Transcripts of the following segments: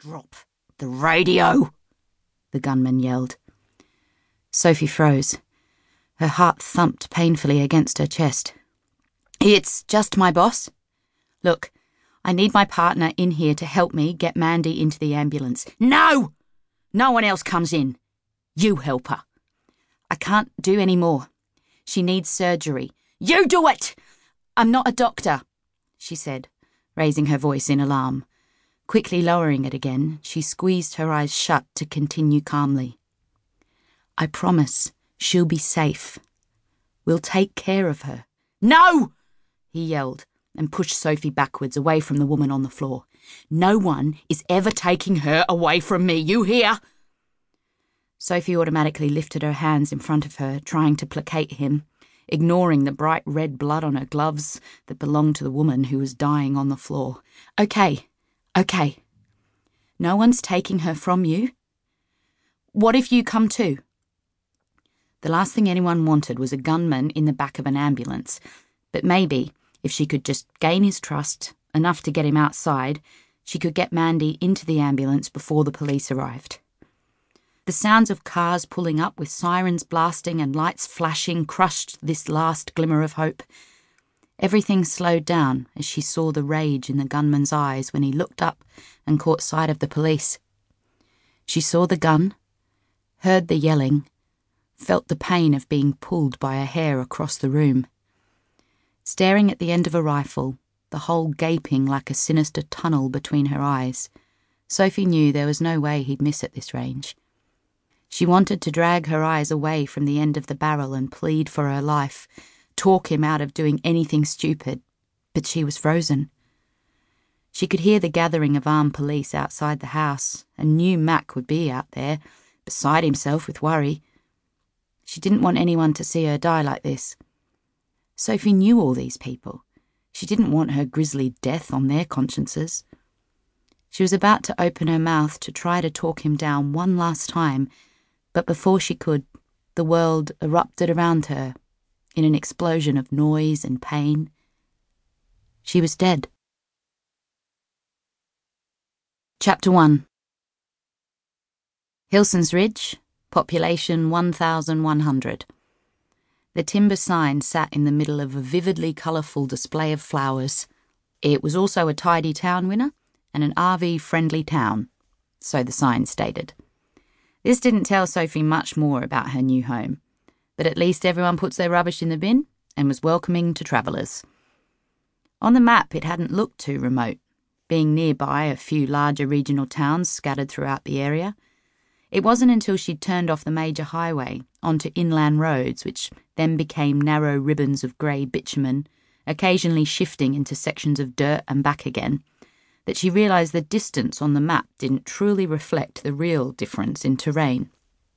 "Drop the radio," the gunman yelled. Sophie froze. Her heart thumped painfully against her chest. "It's just my boss. Look, I need my partner in here to help me get Mandy into the ambulance." "No! No one else comes in. You help her." "I can't do any more. She needs surgery." "You do it!" "I'm not a doctor," she said, raising her voice in alarm. Quickly lowering it again, she squeezed her eyes shut to continue calmly. "I promise she'll be safe. We'll take care of her." "No!" he yelled and pushed Sophie backwards away from the woman on the floor. "No one is ever taking her away from me, you hear?" Sophie automatically lifted her hands in front of her, trying to placate him, ignoring the bright red blood on her gloves that belonged to the woman who was dying on the floor. Okay. No one's taking her from you. What if you come too?" The last thing anyone wanted was a gunman in the back of an ambulance, but maybe, if she could just gain his trust, enough to get him outside, she could get Mandy into the ambulance before the police arrived. The sounds of cars pulling up with sirens blasting and lights flashing crushed this last glimmer of hope. Everything slowed down as she saw the rage in the gunman's eyes when he looked up and caught sight of the police. She saw the gun, heard the yelling, felt the pain of being pulled by a hair across the room. Staring at the end of a rifle, the hole gaping like a sinister tunnel between her eyes, Sophie knew there was no way he'd miss at this range. She wanted to drag her eyes away from the end of the barrel and plead for her life, talk him out of doing anything stupid, but she was frozen. She could hear the gathering of armed police outside the house and knew Mac would be out there, beside himself with worry. She didn't want anyone to see her die like this. Sophie knew all these people. She didn't want her grisly death on their consciences. She was about to open her mouth to try to talk him down one last time, but before she could, the world erupted around her in an explosion of noise and pain. She was dead. Chapter 1. Hilson's Ridge, population 1,100. The timber sign sat in the middle of a vividly colourful display of flowers. It was also a tidy town winner and an RV-friendly town, so the sign stated. This didn't tell Sophie much more about her new home, but at least everyone puts their rubbish in the bin and was welcoming to travellers. On the map, it hadn't looked too remote, being nearby a few larger regional towns scattered throughout the area. It wasn't until she'd turned off the major highway onto inland roads, which then became narrow ribbons of grey bitumen, occasionally shifting into sections of dirt and back again, that she realised the distance on the map didn't truly reflect the real difference in terrain.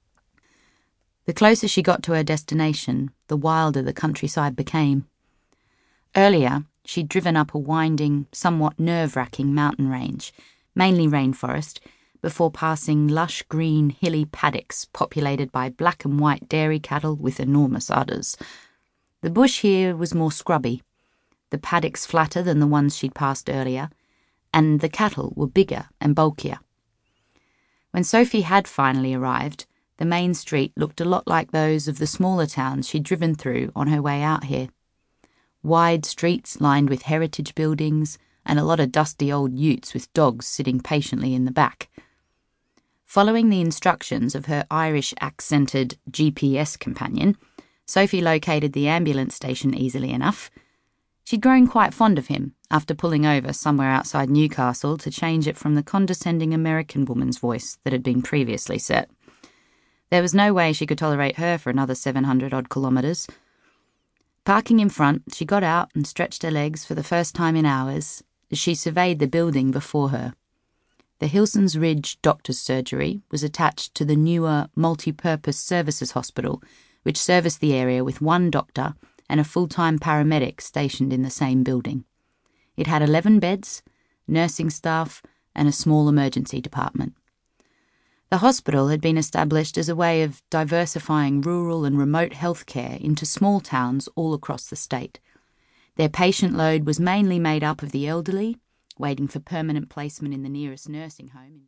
The closer she got to her destination, the wilder the countryside became. Earlier, she'd driven up a winding, somewhat nerve-wracking mountain range, mainly rainforest, before passing lush green hilly paddocks populated by black and white dairy cattle with enormous udders. The bush here was more scrubby, the paddocks flatter than the ones she'd passed earlier, and the cattle were bigger and bulkier. When Sophie had finally arrived, the main street looked a lot like those of the smaller towns she'd driven through on her way out here. Wide streets lined with heritage buildings and a lot of dusty old utes with dogs sitting patiently in the back. Following the instructions of her Irish-accented GPS companion, Sophie located the ambulance station easily enough. She'd grown quite fond of him after pulling over somewhere outside Newcastle to change it from the condescending American woman's voice that had been previously set. There was no way she could tolerate her for another 700-odd kilometres. Parking in front, she got out and stretched her legs for the first time in hours as she surveyed the building before her. The Hilson's Ridge Doctor's Surgery was attached to the newer multi-purpose services hospital, which serviced the area with one doctor and a full-time paramedic stationed in the same building. It had 11 beds, nursing staff, and a small emergency department. The hospital had been established as a way of diversifying rural and remote healthcare into small towns all across the state. Their patient load was mainly made up of the elderly, waiting for permanent placement in the nearest nursing home.